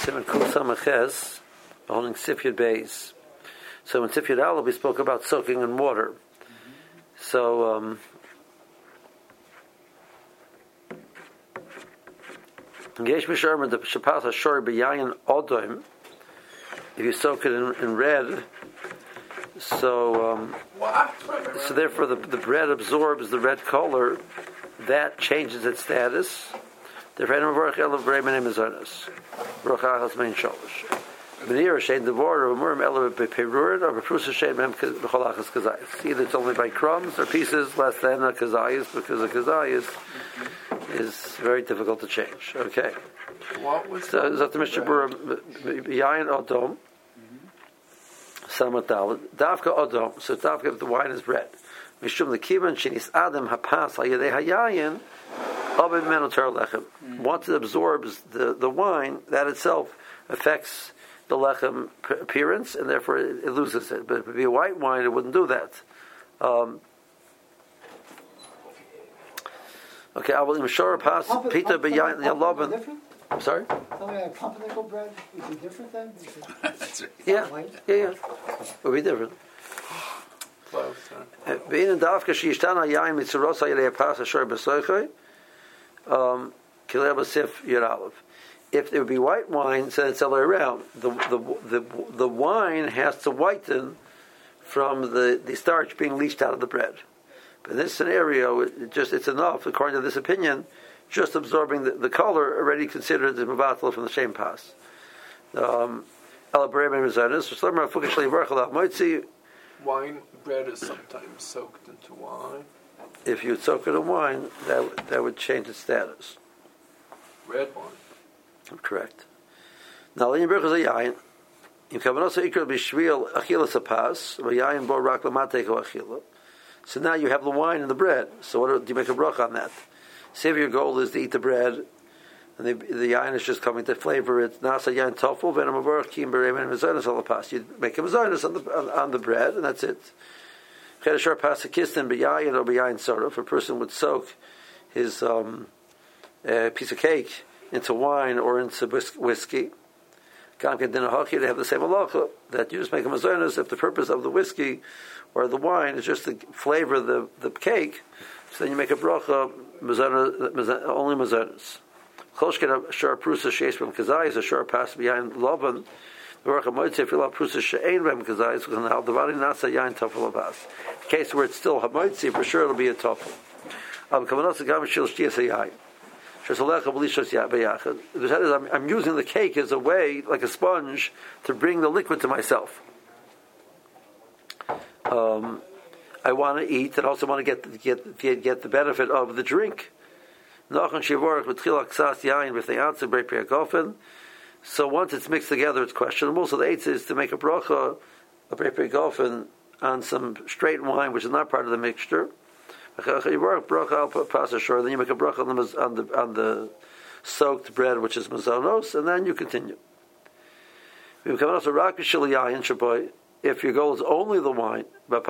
Simon Kusam Aches, holding Sifyud Beis. So in Sifyud Aleph we spoke about soaking in water. So Yesh Misharman the Shapas Hashor B'Yayin Odoim. If you soak it in red, so therefore the bread absorbs the red color, that changes its status. The name is Ernest. Brachachas main sholish. Benir shade the water of murim elevated by perurid or beprusa shade mem b'cholachas kazayis. Either it's only by crumbs or pieces less than a kazayis, because a kazayis is very difficult to change. Okay. What was so that the Mishnah Berurah Yayin Odom Samat Daled Davka Odom. So Davka if the wine is red. Mishum the Kivan Shinis Adam Hapas Hayadei Hayayin Abed Menotar Lechem. Once it absorbs the wine, that itself affects the lechem appearance, and therefore it loses it. But if it would be a white wine, it wouldn't do that. Okay, I will imshore pass Peter B'Yayin Yaloban. I'm sorry? Tell me, pumpernickel bread would be different then? Yeah. It would be different. Being in Dafka, she is Tana Yaim, it's a Rosa Yelea Pass, a Shor Besoichoi, Kileba Sif Yeralev. If it would be white wine, so it's the other way around. The wine has to whiten from the starch being leached out of the bread. But in this scenario, it's enough, according to this opinion, just absorbing the color already considered the mevatel from the same pass. Wine bread is sometimes soaked into wine. If you soak it in wine, that would change its status. Red wine. Correct. Now, in yayin, in kavanosa ikra b'shvil achila sapas, v'yayin bo rak l'mateko achila. So now you have the wine and the bread. So what do you make a bracha on that? Say if your goal is to eat the bread, and the yayin is just coming to flavor it. Nasa yayin tofu v'namavarach kim b'reimen mezonos alapas. You make a mezonos on the bread, and that's it. Chedashar pasakistin b'yayin or b'yayin soda. If a person would soak his piece of cake into wine or into whiskey, Gam Ken Din HaHachi, they have the same halacha that you just make a mezonos if the purpose of the whiskey or the wine is just to flavor the cake. So then you make a bracha only mezonos. Choshken shar prusa sheish b'm kazayis a shar pas b'yayin lovan. The bracha moitze filah prusa she'ein b'm kazayis because now the nasa yayin tofel abas. In case where it's still hamoitze, for sure it'll be a tofel. Kavanasa gam shil shtias hayayin. I'm using the cake as a way, like a sponge, to bring the liquid to myself. I want to eat and also want to get the benefit of the drink. So once it's mixed together, it's questionable. So the eighth is to make a bracha, a brei on some straight wine, which is not part of the mixture. Then you make a bracha on the soaked bread, which is mazonos, and then you continue. If your goal is only the wine,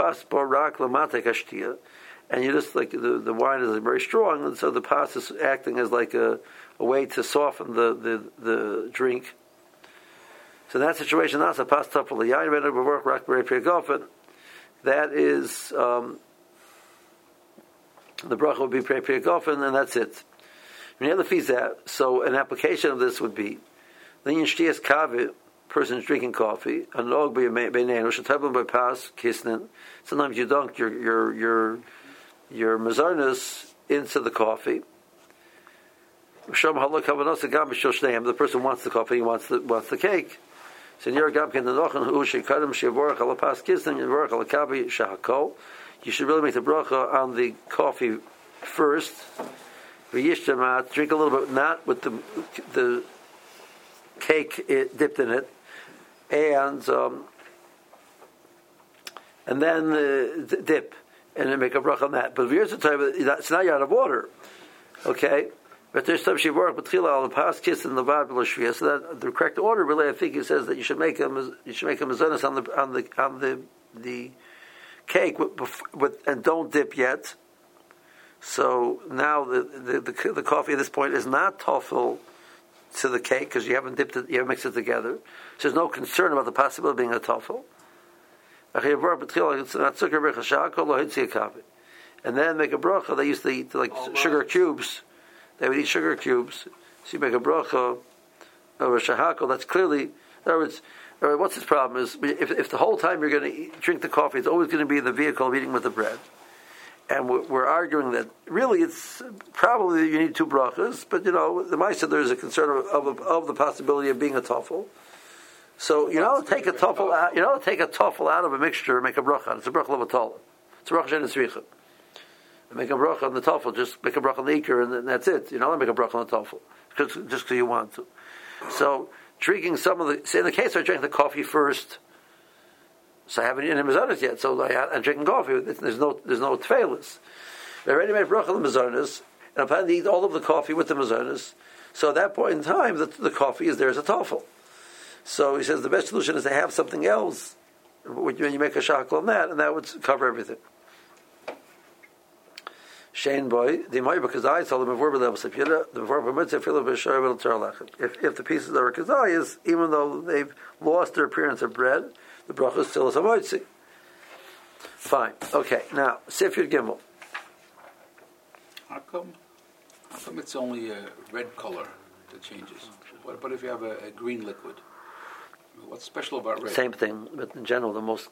and you just like the wine is very strong, and so the pas is acting as like a way to soften the drink. So in that situation, that's a pas tafel yayin. That is. The bracha would be Prei Gofen, and that's it. So an application of this would be person's drinking coffee, sometimes you dunk your mazarnas into the coffee. The person wants the coffee, he wants the cake. So you should really make the bracha on the coffee first. Drink a little bit, not with the cake dipped in it, and then dip, and then make a bracha on that. But here's the time, so now you're out of water, okay? But there's some shivorach b'tchila al pas kiss in the vad b'loshvia. So that the correct order, really, I think, it says that you should make a mazonos on the cake and don't dip yet. So now the coffee at this point is not tofel to the cake because you haven't dipped it, you haven't mixed it together. So there's no concern about the possibility of being a toffel. And then make a bracha. They used to eat like sugar cubes. They would eat sugar cubes. So you make a bracha over shahakol. That's clearly, in other words, what's his problem is if the whole time you're going to drink the coffee, it's always going to be the vehicle of eating with the bread. And we're arguing that really it's probably you need two brachas, but the Maisa there's a concern of the possibility of being a toffel. So take a toffel out. Take a toffel out of a mixture and make a bracha. It's a bracha levatol. It's a bracha shenisricha. Make a bracha on the toffel. Just make a bracha on the ikar, and then that's it. Make a bracha on the toffel just because you want to. So drinking some of the, say in the case I drank the coffee first. So I haven't eaten mazonos yet. So I'm drinking coffee. There's no tefillas. I already made bracha on the mazonos, and I'm planning to eat all of the coffee with the mazonos. So at that point in time, the coffee is there as a toffel. So he says the best solution is to have something else when you make a shakal on that, and that would cover everything. Shane boy, the moy because I told him if the pieces are kazayas, even though they've lost their appearance of bread, the bracha is still a samoitzi. Fine. Okay. Now Sifyud Gimel. How come it's only a red color that changes? What if you have a green liquid? What's special about red? Same thing, but in general, the most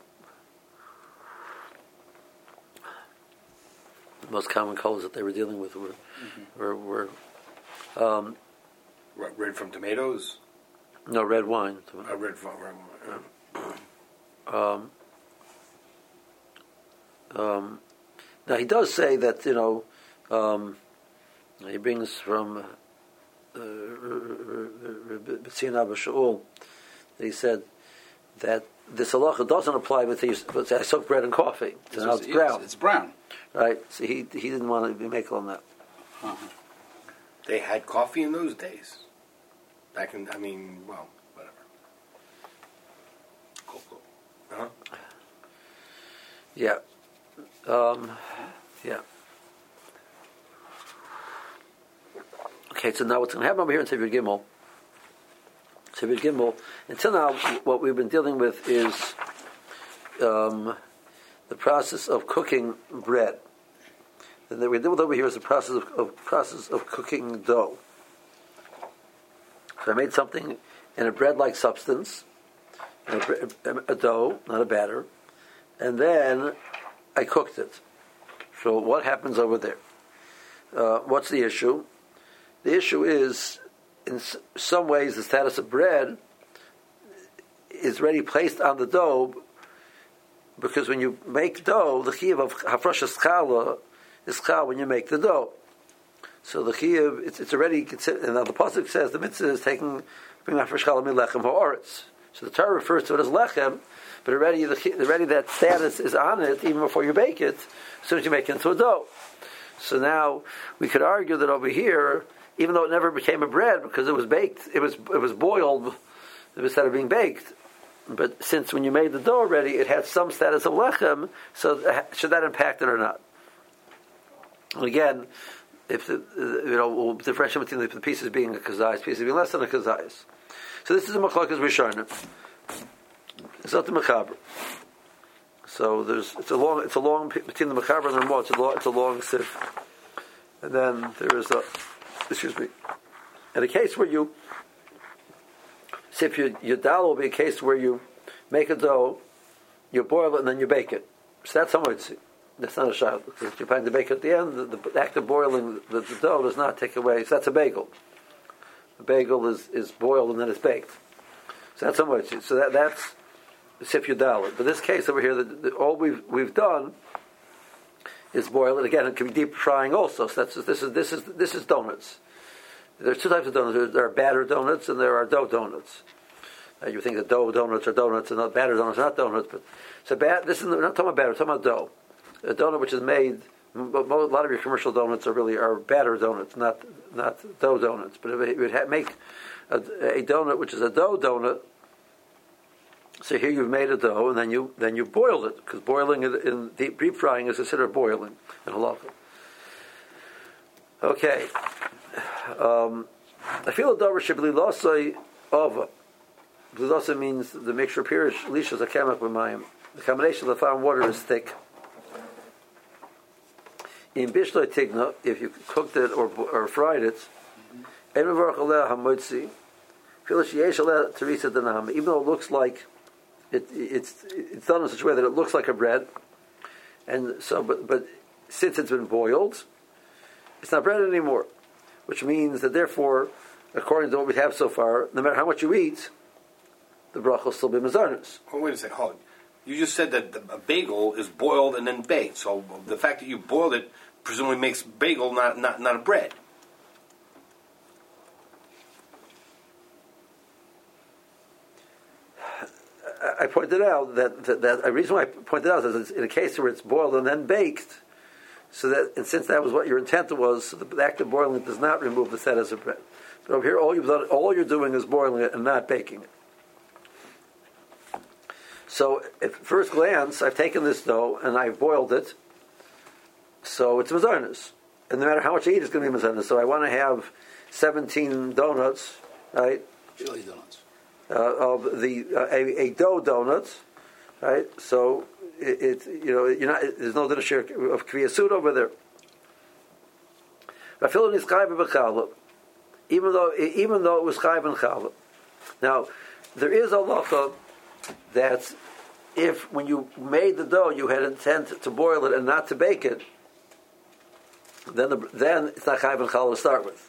common colors that they were dealing with were red from tomatoes. No, red wine. Red wine. Now he does say that he brings from B'tzion Abba Shaul. He said that this halacha doesn't apply with I soak bread and coffee. So now it's brown. It's brown. Right? So he didn't want to be making on that. Uh-huh. They had coffee in those days. Whatever. Cocoa. Huh? Yeah. Yeah. Okay, so now what's going to happen over here in Sifyud Gimel? Sifyud Gimel. Until now, what we've been dealing with is the process of cooking bread. And that we deal with over here is the process of cooking dough. So I made something in a bread-like substance, a dough, not a batter, and then I cooked it. So what happens over there? What's the issue? The issue is, in some ways, the status of bread is already placed on the dough, because when you make dough, the chiyuv of hafrasha challah is chal when you make the dough. So the chiyuv, it's already, and now the pasuk says the mitzvah is bring hafresh challah min lechem ha'aretz. So the Torah refers to it as lechem, but already that status is on it even before you bake it, as soon as you make it into a dough. So now we could argue that over here, even though it never became a bread because it was baked, it was boiled instead of being baked. But since when you made the dough already, it had some status of lechem, so should that impact it or not? And again, if we'll differentiate between the pieces being a kazayis, pieces being less than a kazayis. So this is a machlokes rishonim. It's not the mechaber. So it's a long between the mechaber and the ramah. It's a long sif. And then there is in a case where you sif your dal will be a case where you make a dough, you boil it, and then you bake it. So that's how it's. That's not a shayla, because if you're planning to bake it at the end, the act of boiling the dough does not take away. So that's a bagel. The bagel is boiled and then it's baked. So that's how much. So that's sif yudalit. But this case over here, all we've done is boil it. Again, it can be deep frying also. So this is donuts. There's two types of donuts. There are batter donuts and there are dough donuts. You think that dough donuts are donuts and not batter donuts are not donuts. But so we're not talking about batter. We're talking about dough. A donut which is made, a lot of your commercial donuts are batter donuts, not dough donuts. But if you would make a donut which is a dough donut, so here you've made a dough and then you boiled it, because boiling it in deep frying is considered boiling in halakha. Okay, I feel a dover should be losai ova. Blilosa means the mixture of pirish lishas a kamak b'mayim. The combination of the flour and water is thick. In bishloi tigna, if you cooked it or fried it, en mevarach aleh hamotzi, filish yesh aleh teresa danam. Even though it looks like it's done in such a way that it looks like a bread, and so but since it's been boiled, it's not bread anymore, which means that therefore, according to what we have so far, no matter how much you eat, the bracha will still be mezarnus. Oh, wait a second, hold on. You just said that a bagel is boiled and then baked. So the fact that you boiled it presumably makes bagel not a bread. I pointed out that the reason why I pointed out is in a case where it's boiled and then baked, so that and since that was what your intent was, so the act of boiling it does not remove the status of bread. But over here, all you're doing is boiling it and not baking it. So at first glance, I've taken this dough and I've boiled it, so it's mezarnas. And no matter how much I eat, it's going to be mezarnas. So I want to have 17 donuts, right? Chili donuts. Of a dough donut, right? So it's you're not. There's no share of kviyasud over there. Even though it was chayv and challah. Now there is a halacha that if when you made the dough you had intent to boil it and not to bake it, then it's not chayv and challah to start with.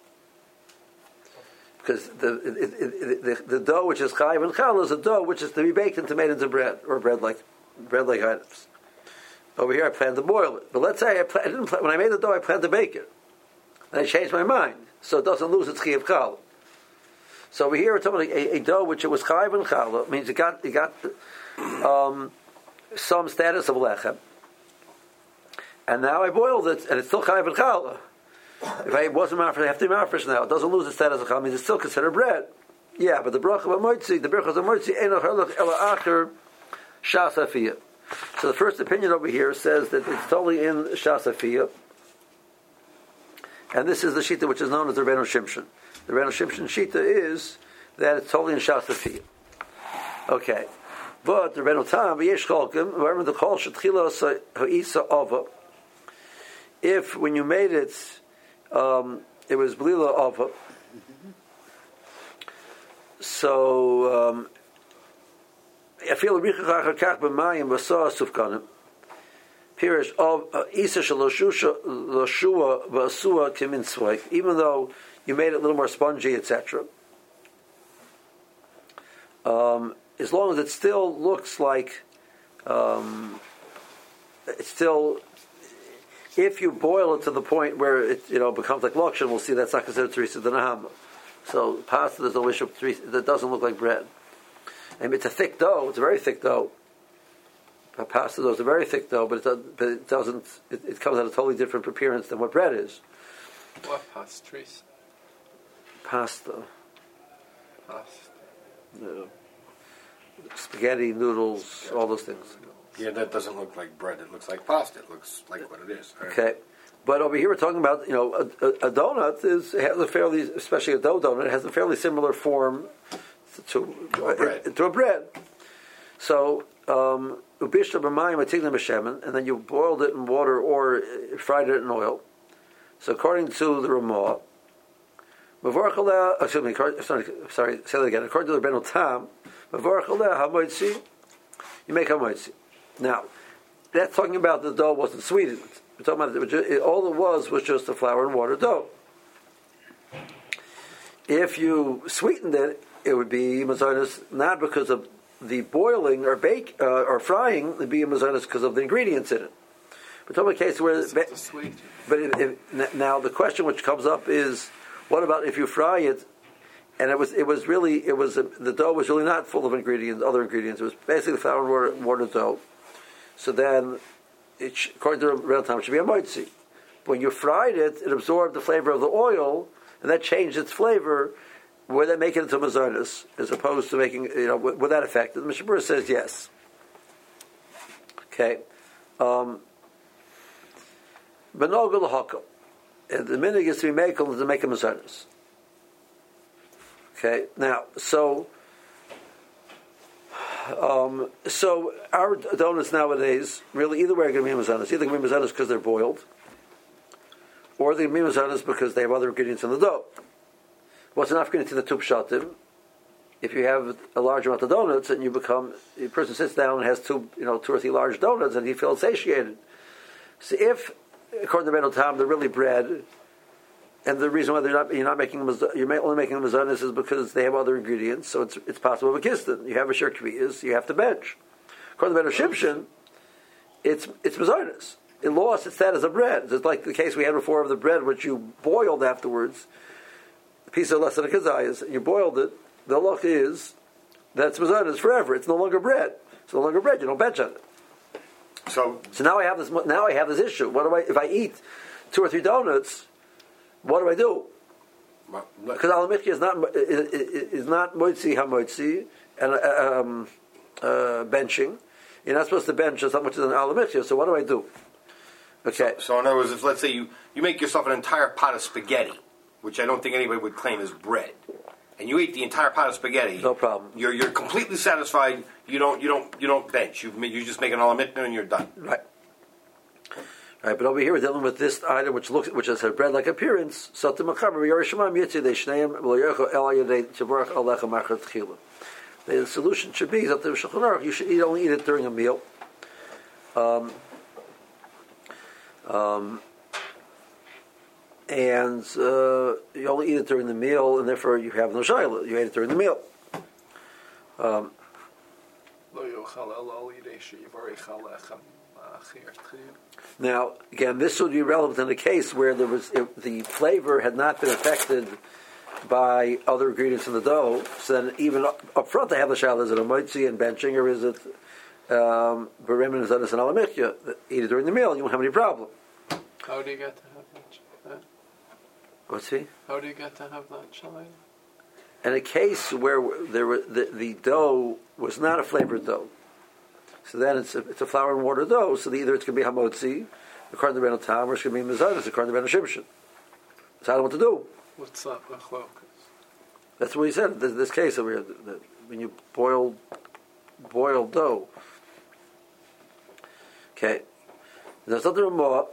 Because the dough which is chayv and challah is a dough which is to be baked and made into bread or bread-like items. Over here, I plan to boil it, but let's say when I made the dough, I planned to bake it, and I changed my mind, so it doesn't lose its chi of challah. So over here, we're talking about a dough which it was chayv and challah, means it got some status of lechem, and now I boiled it, and it's still chayv and challah. If I wasn't mafresh, I have to be mafresh now. It doesn't lose its status of challah. Means it's still considered bread. Yeah, but the bracha of moitzi, the berachos of moitzi, eno halach ela acher shas afiyah. So the first opinion over here says that it's totally in shas afiyah, and this is the shita which is known as the Reno Shimshon. The Reno Shimshon shita is that it's totally in shas afiyah. Okay, but the Reno Tam v'yesh cholkim wherever the kol shetchila ha'isa ova. If when you made it, it was blila ova. So I feel richach hakach b'mayim v'sah sufkanim. Pirish of isa shaloshua v'asua kiminsvay. Even though you made it a little more spongy, etc. As long as it still looks like it's still. If you boil it to the point where it becomes like lokshan, we'll see that's not considered teresa d'nahama. So pasta there's no issue that doesn't look like bread. And it's a thick dough. It's a very thick dough. Pasta dough is a very thick dough, but it doesn't. It comes out a totally different appearance than what bread is. What pasta, Teresa? Pasta. Pasta. Spaghetti, noodles, all those things. Yeah, that doesn't look like bread. It looks like pasta. It looks like what it is. Right? Okay, but over here we're talking about a donut has a fairly, especially a dough donut, has a fairly similar form to a bread. So ubishta b'mayim atigna b'shemen, and then you boiled it in water or fried it in oil. So according to the Ramah, sorry, say that again. According to the Rebbeinu Tam, you make hamoitzi. Now, that's talking about the dough wasn't sweetened. We're talking about all it was just a flour and water dough. If you sweetened it, it would be mazonos not because of the boiling or bake or frying. It'd be mazonos because of the ingredients in it. We're talking about a case where, Sweet. but now the question which comes up is, what about if you fry it? And the dough was really not full of other ingredients. It was basically flour and water dough. So then, according to the real time, it should be a moitzi. When you fried it, it absorbed the flavor of the oil, and that changed its flavor. Would that make it into mazarnis, as opposed to making, with that effect? And the Mishabura says yes. Okay. Benogel haka. And the minig is to be makel to make a mazarnis. Okay, now so our donuts nowadays really either way are going to be mazanas. Either going to be mazanas because they're boiled, or they're going to be mazanas because they have other ingredients in the dough. What's enough ingredient to the two pshatim? If you have a large amount of donuts and a person sits down and has two or three large donuts and he feels satiated. So if, according to Ben Tam, they're really bread, and the reason why you're only making them mazanas is because they have other ingredients, so it's possible with a kistin. You have a shirkviyas, you have to bench. According to Ben Shimshon, it's mazanas. It lost its status of bread. It's like the case we had before of the bread which you boiled afterwards. A piece of less than a kazayas, you boiled it. The halach is that's mazanas forever. It's no longer bread. It's no longer bread. You don't bench on it. So now I have this. Now I have this issue. What do I? If I eat 2 or 3 donuts, what do I do? Because alamikya is not moitzi hamotzi and benching. You're not supposed to bench as much as an alamikya. So what do I do? Okay. So in other words, if let's say you make yourself an entire pot of spaghetti, which I don't think anybody would claim is bread, and you eat the entire pot of spaghetti, no problem. You're completely satisfied. You don't bench. You just make an alamitna and you're done. Right. Right, but over here we're dealing with this item which has a bread-like appearance. The solution should be that you should only eat it during a meal. And you only eat it during the meal, and therefore you have no shayla. You ate it during the meal. Now, again, this would be relevant in a case where the flavor had not been affected by other ingredients in the dough. So then, even up front, they have the shayla: is it a moitzi and benching, or is it berim and zadas and alamikya? Eat it during the meal, you won't have any problem. How do you get to have that? What's he? How do you get to have that shayla? In a case where the dough was not a flavored dough, so then it's a flour and water dough. So either it's going to be hamotzi, according to Ben Tam, or it's going to be mazanas, according to Ben Shimshon. So I don't know what to do. What's that machlokas? That's what he said. This case over here, when you boil dough. Okay, there's nothing more.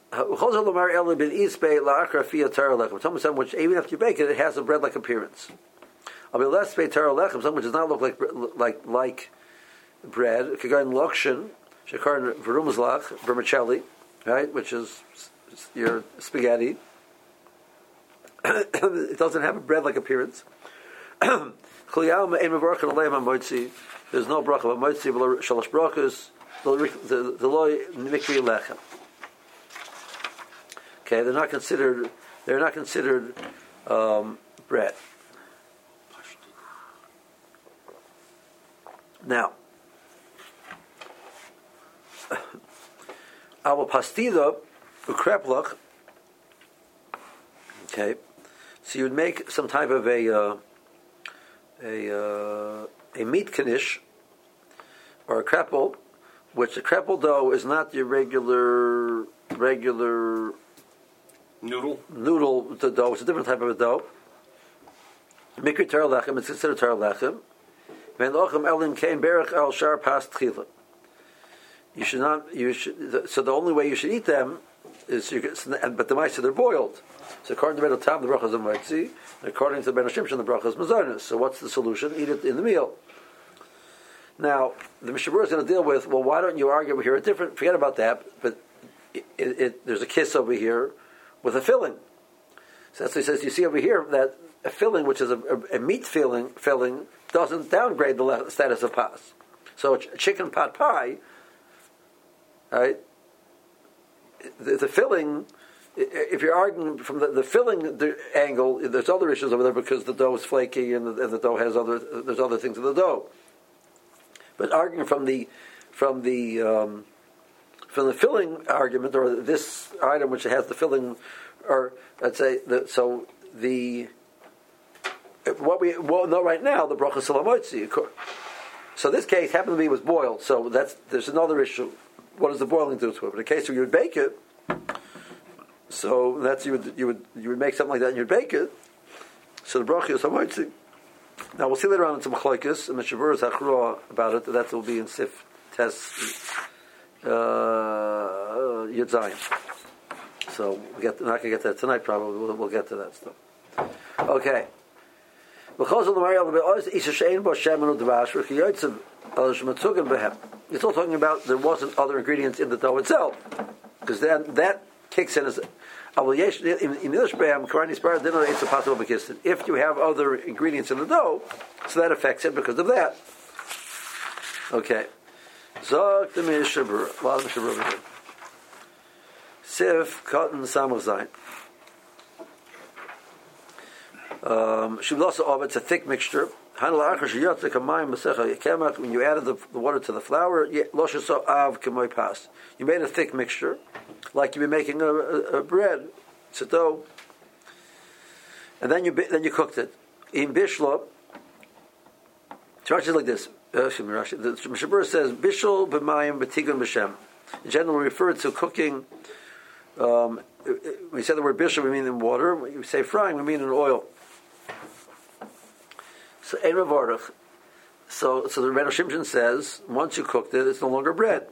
Which even after you bake it, it has a bread-like appearance. I'll be less lechem, something which does not look like bread. Kagain lokshin, shekarin verumzlach, vermicelli, right, which is your spaghetti. It doesn't have a bread-like appearance. There's no bracha of moitzi, shalosh brachas, the loy mikri lechem. Okay, they're not considered bread. Now, our pastida ukreplach. Okay, so you would make some type of a meat knish or a krepel, which the krepel dough is not your regular noodle dough. It's a different type of a dough. Mikri tar lechem. It's considered tar lechem. You should not. So the only way you should eat them is but the mice they're boiled. So according to Ben Tam, the bracha is a moitzi. According to Ben Shimshon, the bracha is mazanas. So what's the solution? Eat it in the meal. Now the Mishnah Berurah is going to deal with. Well, why don't you argue over here? A different. Forget about that. But there's a kiss over here with a filling. So that's what he says. You see over here that a filling, which is a meat filling, doesn't downgrade the status of pas. So a chicken pot pie, right? The filling, if you're arguing from the filling angle, there's other issues over there because the dough is flaky and the dough has there's other things in the dough. But arguing from the filling argument, or this item which has the filling, or let's say what we know right now, the bracha salamotzi. So this case happened to be was boiled. So there's another issue. What does the boiling do to it? But in the case where you would bake it, so that's you would make something like that and you'd bake it. So the bracha is salamotzi. Now we'll see later on in some machlokes and the Shavuos Hachrua about it. That will be in Sif Tes Yud Zayin. So we're not going to get to that tonight. Probably we'll get to that stuff. Okay. It's all talking about there wasn't other ingredients in the dough itself, because then that kicks in as in English. It's a possible bekistin. If you have other ingredients in the dough, so that affects it because of that. Okay. Zog the Mishabur. Sif cotton samach zayin. It's a thick mixture. When you added the water to the flour, you made a thick mixture, like you'd be making a bread. It's a dough, and then you cooked it. In bishlo, it's like this. The Mishabur says bishul b'mayim b'tigun b'shem. In general, we refer to cooking. When we say the word bishul, we mean in water. When we say frying, we mean in oil. So ein mavarach. So the Rebbe Shimshon says once you cooked it, it's no longer bread.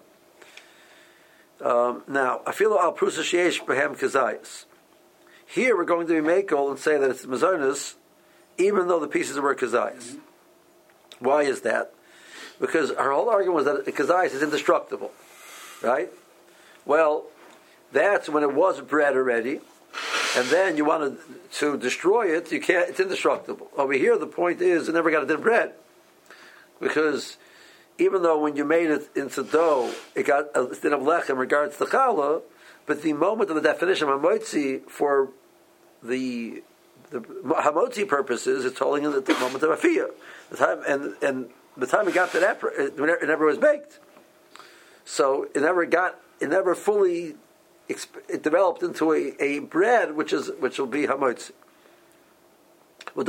Now, afilo al prusa sheish behem kazayis. Here we're going to be makel and say that it's mazonos, even though the pieces were kazayis. Why is that? Because our whole argument was that kazayis is indestructible, right? Well, that's when it was bread already. And then you wanted to destroy it, you can't. It's indestructible. Over here, the point is, it never got a din bread, because even though when you made it into dough, it got a din of lech in regards to challah, but the moment of the definition of hamotzi for the hamotzi purposes, it's holding in the moment of afiyah. The time and the time it got to that, it never was baked. So it never fully. It developed into a bread which will be hamotzi. The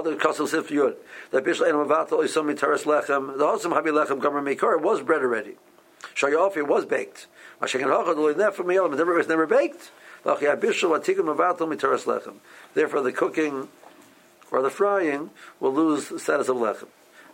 was bread already. It was baked. It was never baked. Therefore, the cooking or the frying will lose the status of lechem.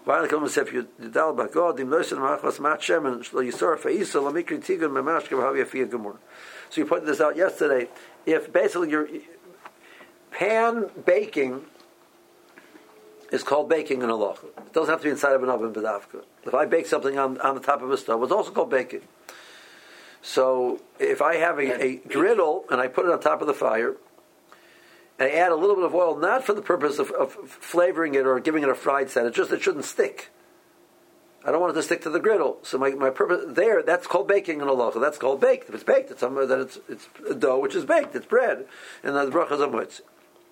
So you pointed this out yesterday. If basically your pan baking is called baking in halacha, it doesn't have to be inside of an oven, b'davka. If I bake something on the top of a stove, it's also called baking. So if I have a griddle and I put it on top of the fire, and I add a little bit of oil, not for the purpose of flavoring it or giving it a fried set, it shouldn't stick. I don't want it to stick to the griddle. So my purpose there, that's called baking in halacha. That's called baked. If it's baked, it's a dough which is baked. It's bread, and the bracha is a mutz.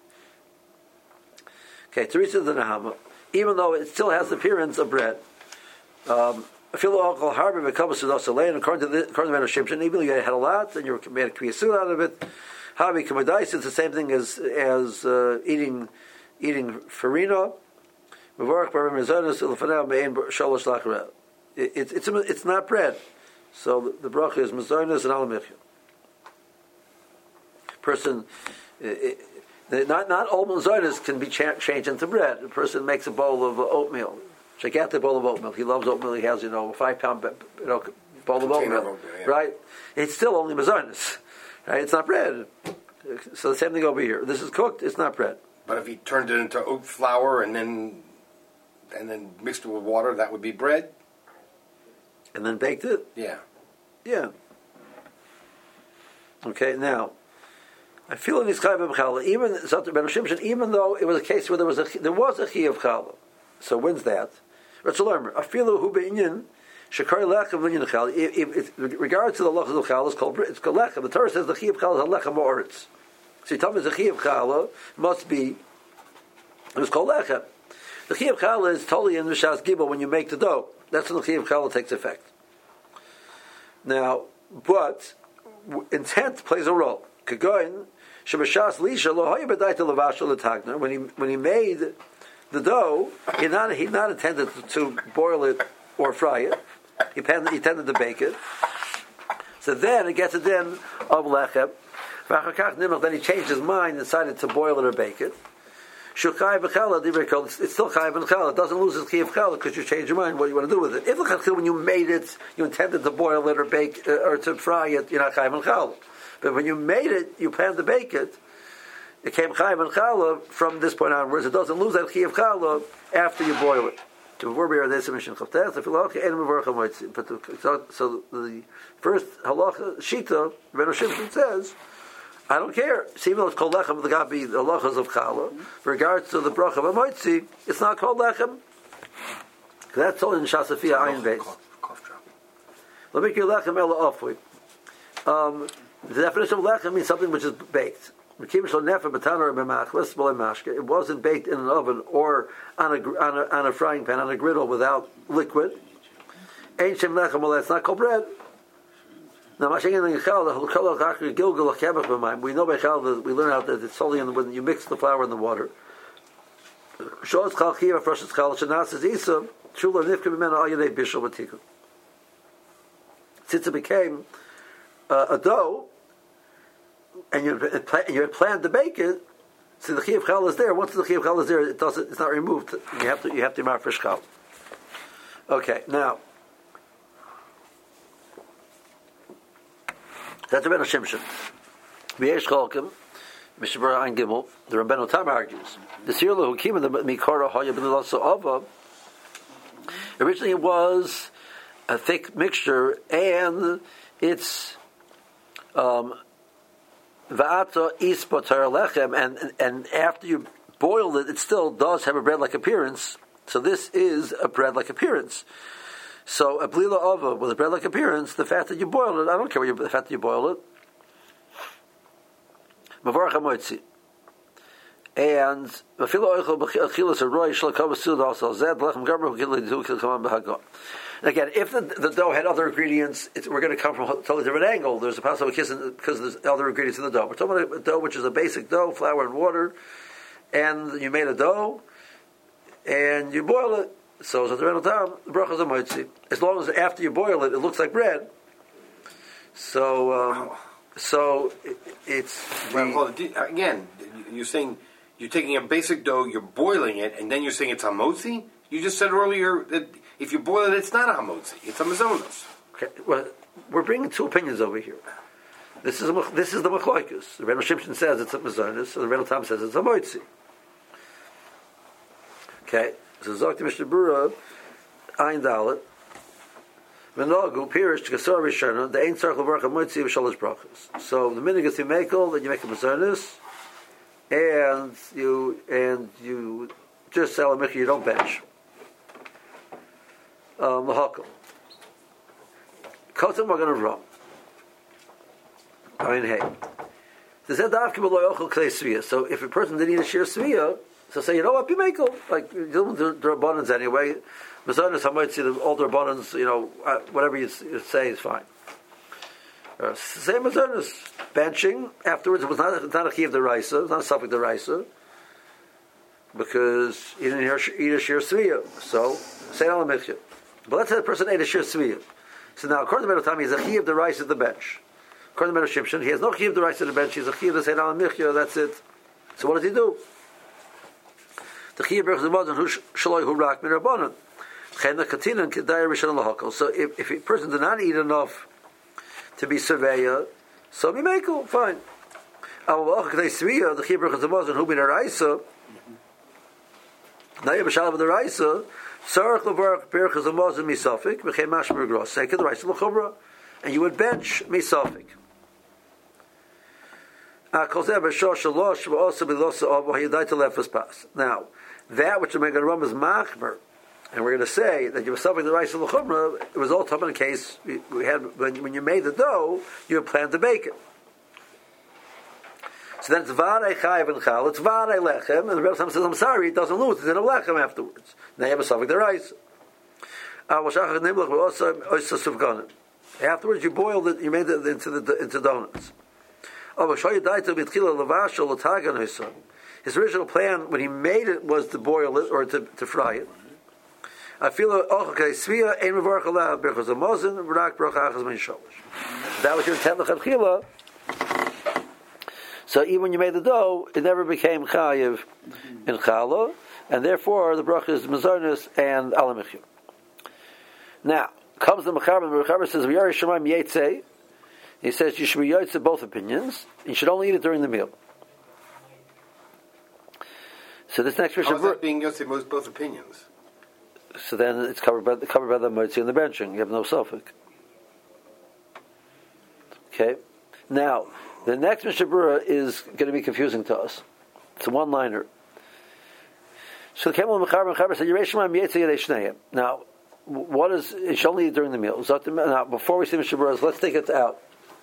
Okay, Teresa the Nahama, even though it still has the appearance of bread, according to the Shimshon, even though you had a lot and you made a kriyasut out of it, habi kamadais, it's the same thing as eating farina. It's not bread, so the bracha is mazonos and alamichya. Person, not all mazonos can be changed into bread. A person makes a bowl of oatmeal. Check out the bowl of oatmeal. He loves oatmeal. He has a 5-pound bowl of oatmeal, right? It's still only mazonos, right? It's not bread. So the same thing over here. This is cooked. It's not bread. But if he turned it into oat flour and then mixed it with water, that would be bread? And then baked it? Yeah. Yeah. Okay, now, I feel in this kind of challah, even though it was a case where there was a chi of challah. So when's that? I feel who be'inyan shekar lechem v'inyan challah. If regards to the lachas of challah, it's called lechem. The Torah says the chi of challah is a lechem oritz. So you tell me the chi of challah must be, it was called lechem. The chi of challah is totally in Rishas Gibel when you make the dough. That's when the chi of challah takes effect. Now, but intent plays a role. Kagoin shebashas lisha lo hoya b'daita levashel l'tagner. When he made the dough, he not intended to boil it or fry it. He intended to bake it. So then it gets a din of lechem. Then he changed his mind and decided to boil it or bake it. Shukai b'chala divrei kol. It's still chai b'chala. It doesn't lose its key of chala because you change your mind. What do you want to do with it? If when you made it, you intended to boil it or bake or to fry it, you're not chai b'chala. But when you made it, you planned to bake it. It came chai b'chala from this point onwards. It doesn't lose that key of chala after you boil it. So the first halacha shita, Rebbeinu Shimshon says, I don't care. See, even though it's called lechem, the gabi the halachas of challah. With regards to the bracha of amoitzi, it's not called lechem. That's all in Shasafia Ayin Beis. Let me give lechem ela afui. The definition of lechem means something which is baked. It wasn't baked in an oven or on a frying pan, on a griddle without liquid. Ain't shem lechem, well, that's not called bread. Now, we know by Chal that we learn out that it's only when you mix the flour and the water. Since it became a dough, and you had planned to bake it, so the Chiyav Chal is there. Once the Chiyav Chal is there, it's not removed. You have to mark fresh Chal. Okay, now that's Rebbeinu Shimshon. V'yesh Cholkim, Mishnah Ein Gimel. The Rebbeinu Tam argues the sirla who came in the Mikora Hoya B'Nilasa Ava. Originally, it was a thick mixture, and it's Va'ata ispatar lechem, and after you boil it, it still does have a bread-like appearance. So this is a bread-like appearance. So a blila ova with a bread-like appearance, the fact that you boil it, I don't care the fact that you boil it. Mavarach hamoitzi. And mafilo oichel b'chilas aroi shel kavasud also zed lechem garber who do kilkaman b'hagot. Again, if the dough had other ingredients, we're going to come from a totally different angle. There's a possible kiss because there's other ingredients in the dough. We're talking about a dough which is a basic dough, flour and water, and you made a dough, and you boil it. So the Rebbeinu Tam, the bracha is a moitzi. As long as after you boil it, it looks like bread. So it's again. You're saying you're taking a basic dough, you're boiling it, and then you're saying it's hamotzi. You just said earlier that if you boil it, it's not a hamotzi; it's a mazonos. Okay, well, we're bringing two opinions over here. This is the machlokes. The Rebbeinu Shimshon says it's a mazonos, and the Rebbeinu Tam says it's a moitzi. Okay. So Zok Mishnah Berurah, Ein Dalet, V'nogu Pirish Kasor Rishona, the Ein Tzarech L'Varach HaMotzi V'Shalosh Brachos. So the minhag is you mekel, then you make a mazonos, and you just sell a mikveh, you don't bench. L'Hakel. Kotzim we're going to run. I mean, hey. So if a person didn't eat a shir sviyah, so say, you know what, be mekel. Like, you're dealing with the rabbanans anyway. Mazonos, I might see the older rabbanans, whatever you say is fine. Same mazonos. Benching, afterwards, it was not a chi of the raisa, it was not a suffix the raisa, because he didn't eat a shir sviyah. So, say al mikveh. But let's say the person ate a shir sviyah. So now, according to Metal Tam, he's a chi of the raisa at the bench. According to Metal Shimshon, he has no chi of the raisa at the bench, he's a chi of the say al mikveh, that's it. So what does he do? The chiyuv berachos hamazon hu shaloi hu rak min rabbanon. Chen katina and kedai rishon lahakol. So if a person did not eat enough to be surveya, so be mekel, fine. Aval kedai sviya the chiyuv berachos hamazon hu bin araisa. Now you have a shalav of the raisa. Sarach levarach berachos hamazon misafik v'chem mashmer gros. Say the raisa l'chumra, and you would bench misafik. Now, that which the Megan Ram is machmer, and we're going to say that you were suffering the rice of the chumrah, it was all talking in case we had when you made the dough, you had planned to bake it. So then it's varei chayiv and chal, it's varei lechem, and the Rebbe says, I'm sorry, it doesn't lose, it's in a lechem afterwards. Now you have a suffering the rice. Afterwards, you boiled it, you made it into donuts. His original plan when he made it was to boil it or to fry it. I feel that was your intent. So even when you made the dough, it never became chayiv in challah, and therefore the bracha is mezonus and alamichyu. Now comes the mechaber. The mechaber says v'yarei shemaim yetzei. He says you should be yotze both opinions. You should only eat it during the meal. So this next How is that being yotze both opinions? So then it's covered by the motzi and the benching. You have no suffix. Okay. Now the next Mishnah Berurah is going to be confusing to us. It's a one-liner. So the Kemal Mechaber said, "Yirei Shemaim Yetzei Yedei Shneim." Now, what is? It should only eat during the meal. Now, before we see Mishnah Berurah, let's take it out.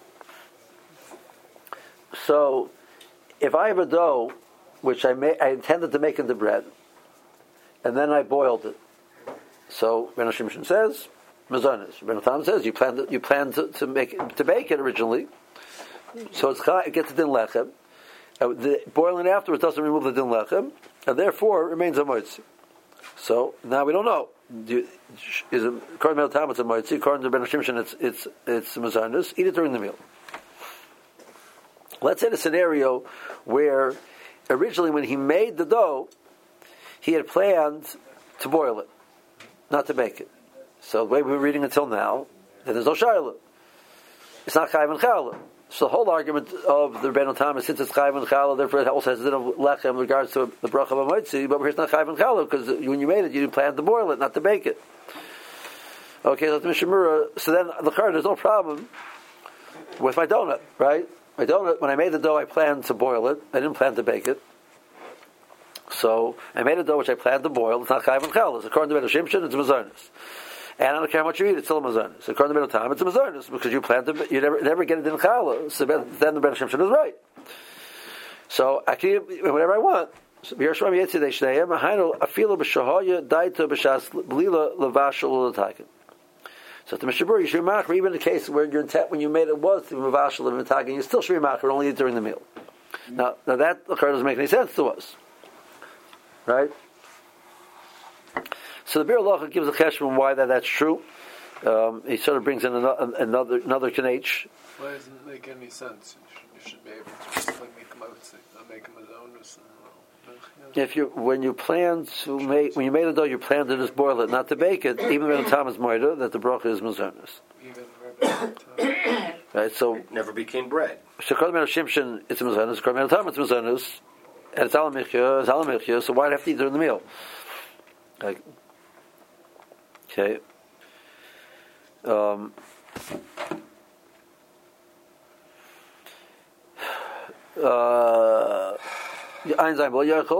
So, if I have a dough which I intended to make into bread, and then I boiled it, so Ben Shimshon says, "Mazonis." Ben Tam says, "You planned to bake it originally." So it gets a din lechem. The boiling afterwards doesn't remove the din lechem, and therefore it remains a moitzi. So now we don't know. Is it according to Tam it's a moitzi? According to Ben Shimshon, it's mazonos. Eat it during the meal. Let's say the scenario where originally when he made the dough, he had planned to boil it, not to bake it. So the way we were reading until now, then there's no shayla. It's not chayiv and challah. So the whole argument of the Rebbeinu Tam is since it's chayiv and challah, therefore it also has a din of lechem in regards to the bracha of a moitzi, but it's not chayiv and challah because when you made it, you didn't plan to boil it, not to bake it. Okay, so the Mishnah Berurah, so then the current there's no problem with my donut, right? My donut, when I made the dough, I planned to boil it. I didn't plan to bake it. So I made a dough which I planned to boil. It's not chayiv and challah. According to Ben Shimshon, it's a mazonos. And I don't care how much you eat, it's still a mazonos. According to Ben Tam, it's a mazonos because you planned to. You never get it in challah. So then the Ben Shimshon is right. So I can eat whatever I want. So the Mishnah Berurah you should be machar even in the case where your intent when you made it was to be mavashal and mitagen, you still should be machar only during the meal. Now that doesn't make any sense to us, right? So the Biur Halacha gives a cheshbon why that's true. He sort of brings in another kanech. Why doesn't it make any sense? You should be able to just like make them out, make them as owners. When you made the dough, you planned to just boil it, not to bake it. Even when the time is moida, that the bracha is mazonos. Right, so it never became bread. So according to Shimshon, it's mazonos. According to Tam, it's mazonos, and it's alamichya. So why do I have to eat during the meal? Like, okay. Now again,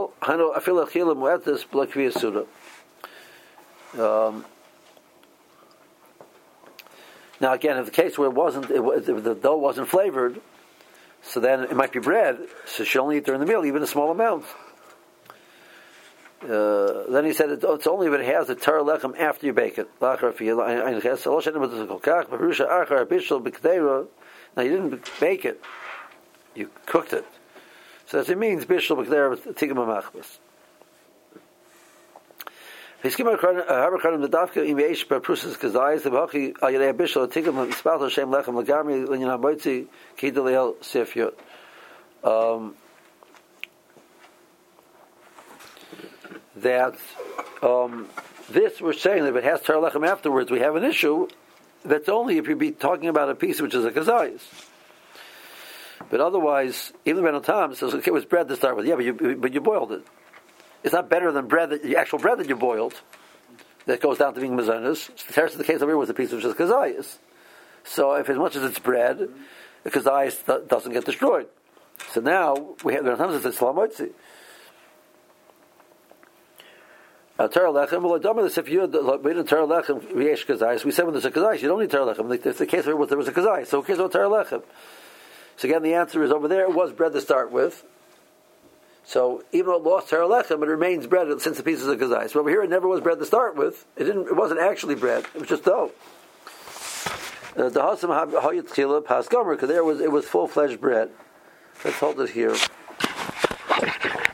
if the case where the dough wasn't flavored, so then it might be bread. So she only eat during the meal, even a small amount. Then he said it's only if it has a tar lechem after you bake it. Now you didn't bake it; you cooked it. So as it means bishul b'kdei tigam amachbas. Hiskim harakarim the dafka im yeish b'prusas kazayis lebachi al yedei bishul tigam mispal Hashem lechem legami linyan haboitzi kidalel sefyot. That this we're saying that if it has tar lechem afterwards, we have an issue. That's only if you be talking about a piece which is a kazayis. But otherwise, even Ben Tam says, okay, it was bread to start with. Yeah, but you boiled it. It's not better than the actual bread that you boiled, that goes down to being mazonos. The rest of the case over here was a piece of just kazayis. So if as much as it's bread, the kazayis doesn't get destroyed. So now, we have Ben Tam says it's slamotzi. Tar lechem, well, if you made a tar lechem, yesh kazayis, we said when there's a kazayis, you don't need tar lechem. It's the case where there was a kazayis, so who cares about tar lechem? So again, the answer is over there. It was bread to start with. So even though it lost tar lechem, it remains bread since the pieces of kazayis. So over here, it never was bread to start with. It wasn't actually bread. It was just dough. The hasam hayat chila pas gomer because it was full fledged bread. Let's hold it here.